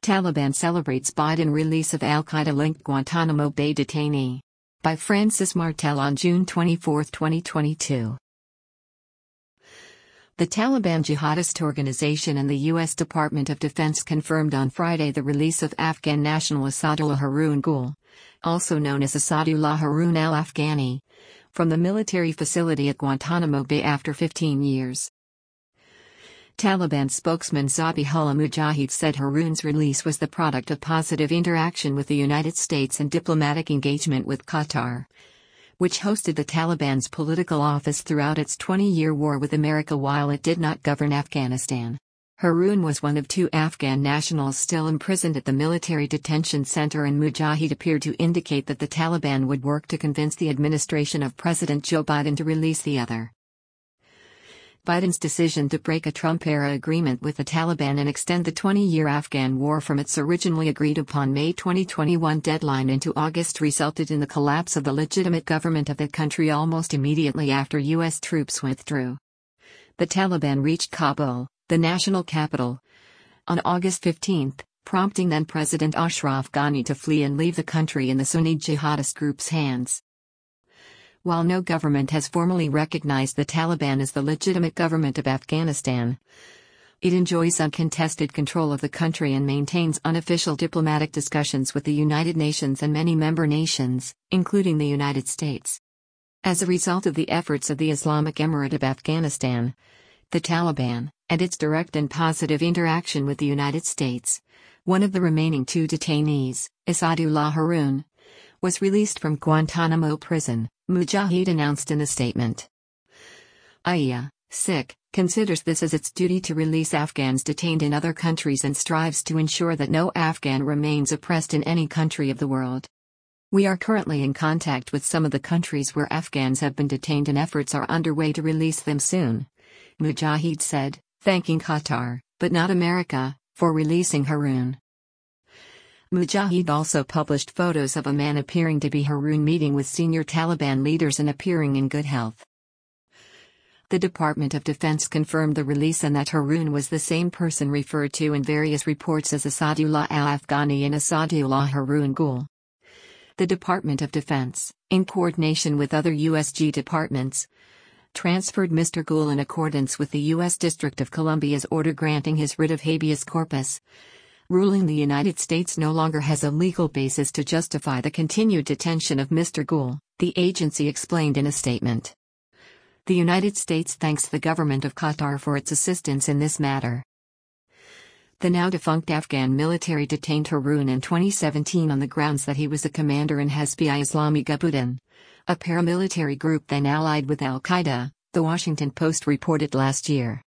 Taliban celebrates Biden release of Al-Qaeda-linked Guantanamo Bay detainee. By Francis Martel on June 24, 2022. The Taliban jihadist organization and the U.S. Department of Defense confirmed on Friday the release of Afghan national Asadullah Harun Gul, also known as Asadullah Harun al-Afghani, from the military facility at Guantanamo Bay after 15 years. Taliban spokesman Zabihullah Mujahid said Harun's release was the product of positive interaction with the United States and diplomatic engagement with Qatar, which hosted the Taliban's political office throughout its 20-year war with America while it did not govern Afghanistan. Harun was one of 2 Afghan nationals still imprisoned at the military detention center, and Mujahid appeared to indicate that the Taliban would work to convince the administration of President Joe Biden to release the other. Biden's decision to break a Trump-era agreement with the Taliban and extend the 20-year Afghan war from its originally agreed-upon May 2021 deadline into August resulted in the collapse of the legitimate government of the country almost immediately after U.S. troops withdrew. The Taliban reached Kabul, the national capital, on August 15, prompting then-President Ashraf Ghani to flee and leave the country in the Sunni jihadist group's hands. While no government has formally recognized the Taliban as the legitimate government of Afghanistan, it enjoys uncontested control of the country and maintains unofficial diplomatic discussions with the United Nations and many member nations, including the United States. As a result of the efforts of the Islamic Emirate of Afghanistan, the Taliban, and its direct and positive interaction with the United States, one of the remaining 2 detainees, Asadullah Harun, was released from Guantanamo prison, Mujahid announced in a statement. SIC considers this as its duty to release Afghans detained in other countries and strives to ensure that no Afghan remains oppressed in any country of the world. We are currently in contact with some of the countries where Afghans have been detained and efforts are underway to release them soon, Mujahid said, thanking Qatar, but not America, for releasing Harun. Mujahid also published photos of a man appearing to be Harun meeting with senior Taliban leaders and appearing in good health. The Department of Defense confirmed the release and that Harun was the same person referred to in various reports as Asadullah al-Afghani and Asadullah Harun Gul. The Department of Defense, in coordination with other USG departments, transferred Mr. Gul in accordance with the U.S. District of Columbia's order granting his writ of habeas corpus, ruling the United States no longer has a legal basis to justify the continued detention of Mr. Gul, the agency explained in a statement. The United States thanks the government of Qatar for its assistance in this matter. The now-defunct Afghan military detained Harun in 2017 on the grounds that he was a commander in Hezb-i-Islami Gabhudin, a paramilitary group then allied with al-Qaeda, The Washington Post reported last year.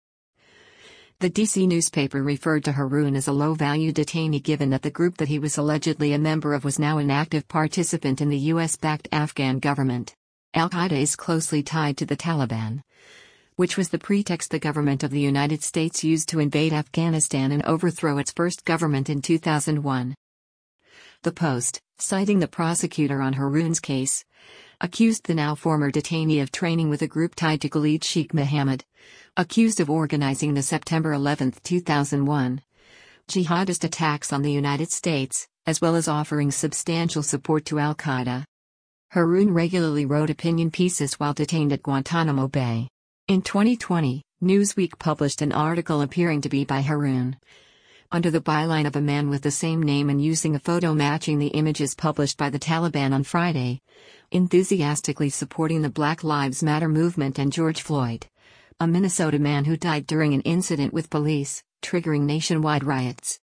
The DC newspaper referred to Harun as a low-value detainee given that the group that he was allegedly a member of was now an active participant in the US-backed Afghan government. Al-Qaeda is closely tied to the Taliban, which was the pretext the government of the United States used to invade Afghanistan and overthrow its first government in 2001. The Post, citing the prosecutor on Harun's case, accused the now former detainee of training with a group tied to Khalid Sheikh Mohammed, accused of organizing the September 11, 2001, jihadist attacks on the United States, as well as offering substantial support to al-Qaeda. Harun regularly wrote opinion pieces while detained at Guantanamo Bay. In 2020, Newsweek published an article appearing to be by Harun, under the byline of a man with the same name and using a photo matching the images published by the Taliban on Friday, enthusiastically supporting the Black Lives Matter movement and George Floyd, a Minnesota man who died during an incident with police, triggering nationwide riots.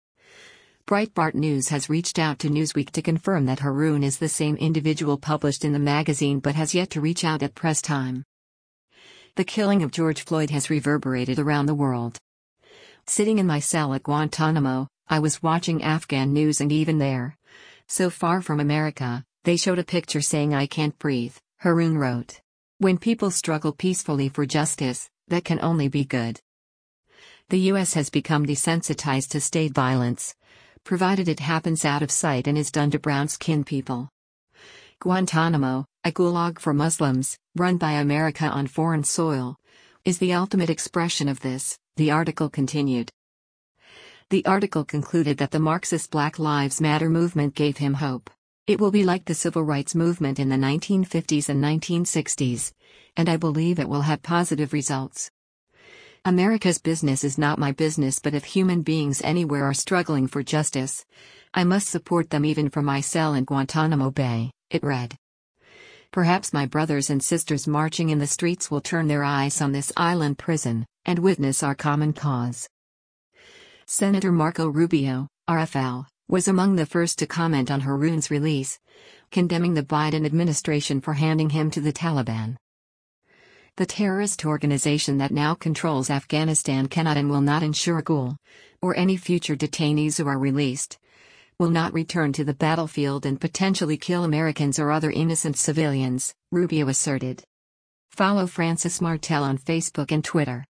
Breitbart News has reached out to Newsweek to confirm that Harun is the same individual published in the magazine but has yet to reach out at press time. The killing of George Floyd has reverberated around the world. Sitting in my cell at Guantanamo, I was watching Afghan news, and even there, so far from America, they showed a picture saying I can't breathe, Harun wrote. When people struggle peacefully for justice, that can only be good. The U.S. has become desensitized to state violence, provided it happens out of sight and is done to brown-skinned people. Guantanamo, a gulag for Muslims, run by America on foreign soil, is the ultimate expression of this, the article continued. The article concluded that the Marxist Black Lives Matter movement gave him hope. It will be like the civil rights movement in the 1950s and 1960s, and I believe it will have positive results. America's business is not my business, but if human beings anywhere are struggling for justice, I must support them even from my cell in Guantanamo Bay, it read. Perhaps my brothers and sisters marching in the streets will turn their eyes on this island prison, and witness our common cause. Senator Marco Rubio, RFL, was among the first to comment on Haroon's release, condemning the Biden administration for handing him to the Taliban. The terrorist organization that now controls Afghanistan cannot and will not ensure Gul, or any future detainees who are released, will not return to the battlefield and potentially kill Americans or other innocent civilians, Rubio asserted. Follow Francis Martel on Facebook and Twitter.